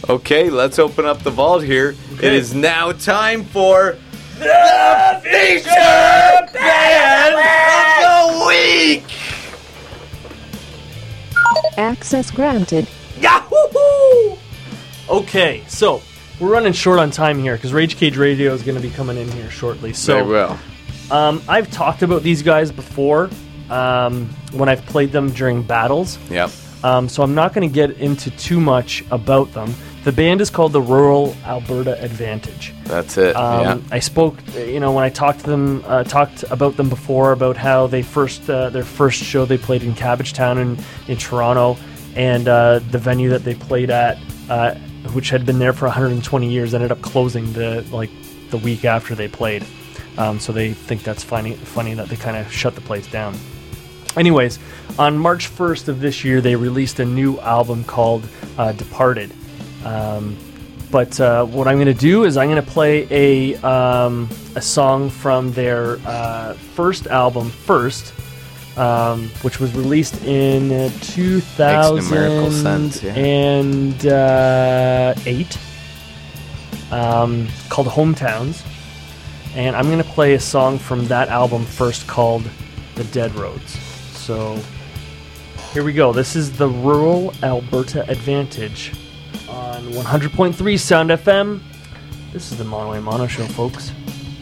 Okay, let's open up the vault here. Okay. It is now time for the Feature Band of the Week! Access granted. Yahoo! Okay, so we're running short on time here because Rage Cage Radio is going to be coming in here shortly. So they will. I've talked about these guys before when I've played them during battles. Yep. So I'm not going to get into too much about them. The band is called the Rural Alberta Advantage. That's it. Yeah. I spoke, when I talked to them, talked about them before about how they their first show they played in Cabbagetown in Toronto, and the venue that they played at, which had been there for 120 years, ended up closing the week after they played. So they think that's funny that they kind of shut the place down. Anyways, on March 1st of this year, they released a new album called Departed. But what I'm going to do is I'm going to play a song from their first album, First, which was released in 2008, called Hometowns. And I'm going to play a song from that album First called The Dead Roads. So here we go. This is the Rural Alberta Advantage on 100.3 Sound FM. This is the Mono A Mono Show, folks.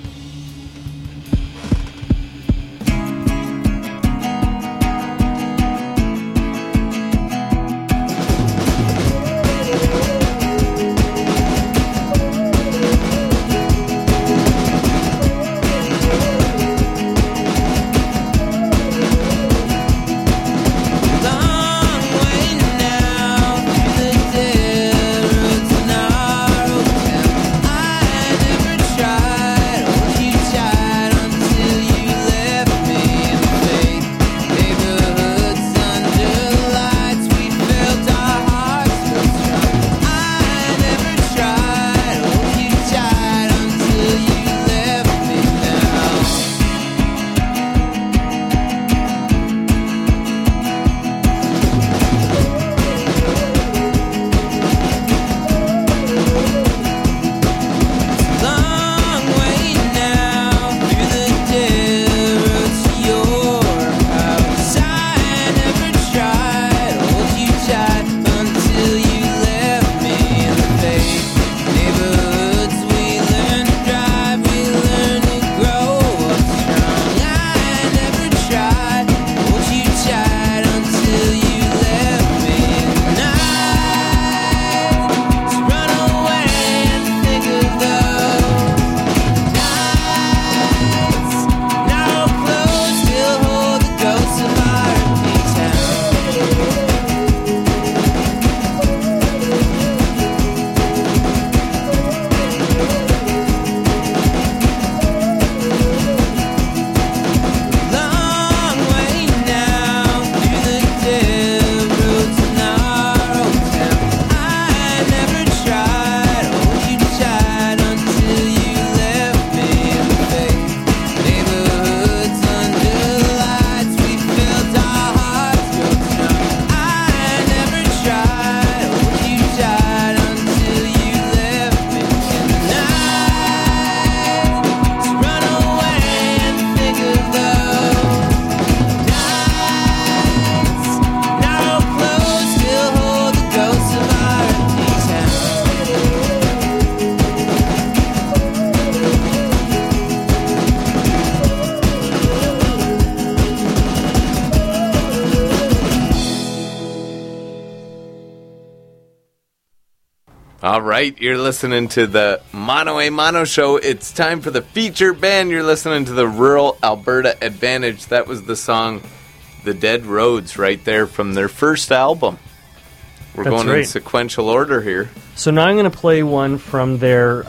All right, you're listening to the Mono A Mono Show. It's time for the feature band. You're listening to the Rural Alberta Advantage. That was the song The Dead Roads right there from their first album. We're That's going right. in sequential order here. So now I'm going to play one from their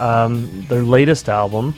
latest album,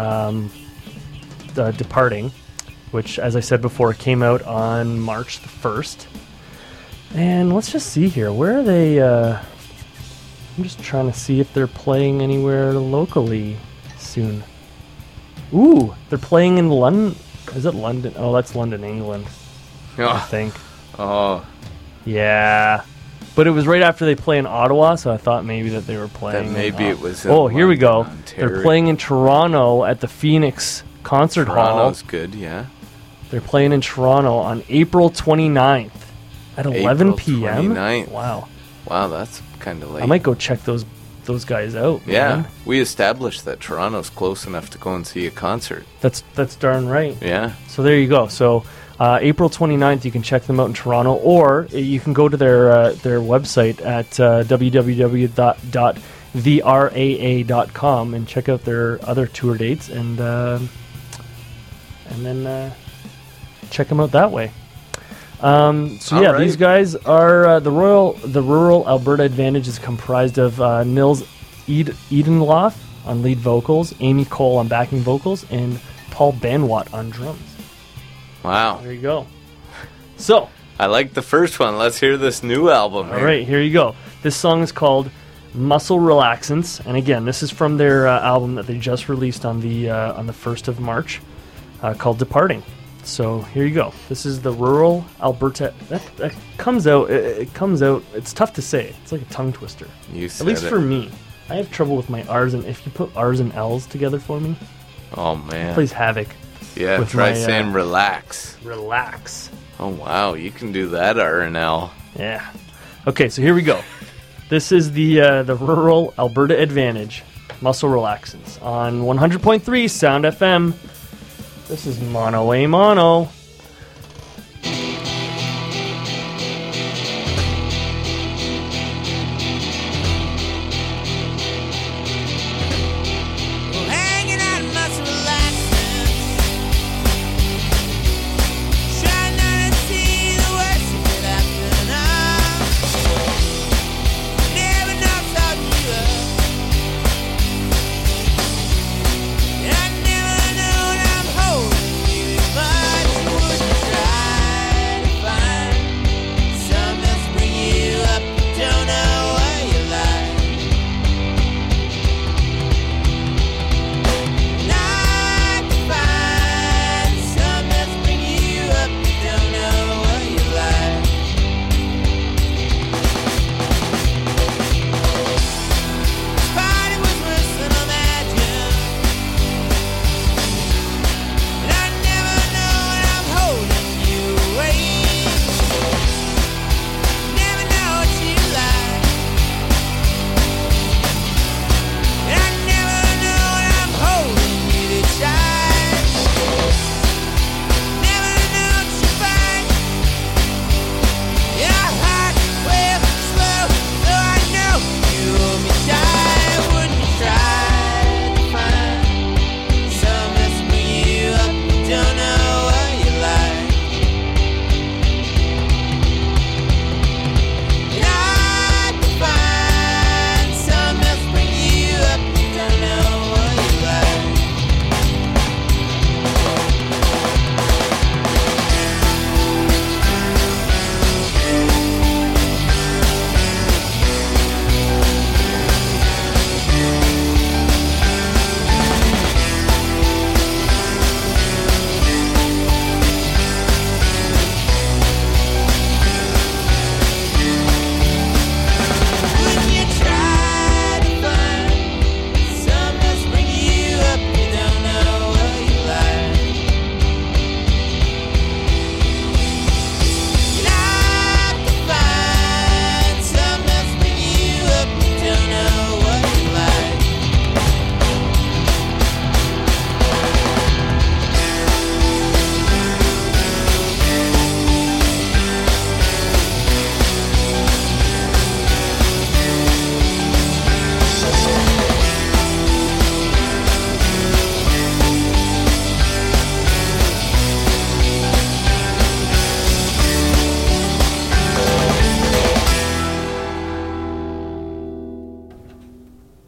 Departing, which, as I said before, came out on March the 1st. And let's just see here. Where are they? I'm just trying to see if they're playing anywhere locally soon. Ooh, they're playing in London. Is it London? Oh, that's London, England, I Oh, think. oh, Yeah. But it was right after they play in Ottawa, so I thought maybe that they were playing. That maybe it was in Oh, here we go. London, Ontario. They're playing in Toronto at the Phoenix Concert Toronto's Hall. good, yeah. They're playing in Toronto on April 29th at 11 April p.m. 29th. Wow. Wow, that's kind of late. I might go check those guys out. Yeah, man. we established that Toronto's close enough to go and see a concert. That's darn right. Yeah. So there you go. So April 29th, you can check them out in Toronto, or you can go to their website at www.theraa.com and check out their other tour dates, and then check them out that way. So yeah, All right. these guys are the Rural Alberta Advantage is comprised of Nils Edenloff on lead vocals, Amy Cole on backing vocals, and Paul Banwatt on drums. Wow. There you go. So, I like the first one. Let's hear this new album. all right, here you go. This song is called Muscle Relaxants, and again, this is from their album that they just released on the 1st of March, called Departing. So here you go. This is the Rural Alberta. That comes out. It comes out. It's tough to say. It's like a tongue twister. You At said least it. for me. I have trouble with my R's, and if you put R's and L's together for me, Oh, it man. plays havoc. Yeah, with try my, saying relax. Relax. Oh, wow. You can do that, R&L. Yeah. Okay, so here we go. This is the Rural Alberta Advantage, Muscle Relaxants, on 100.3 Sound FM. This is Mono A Mono.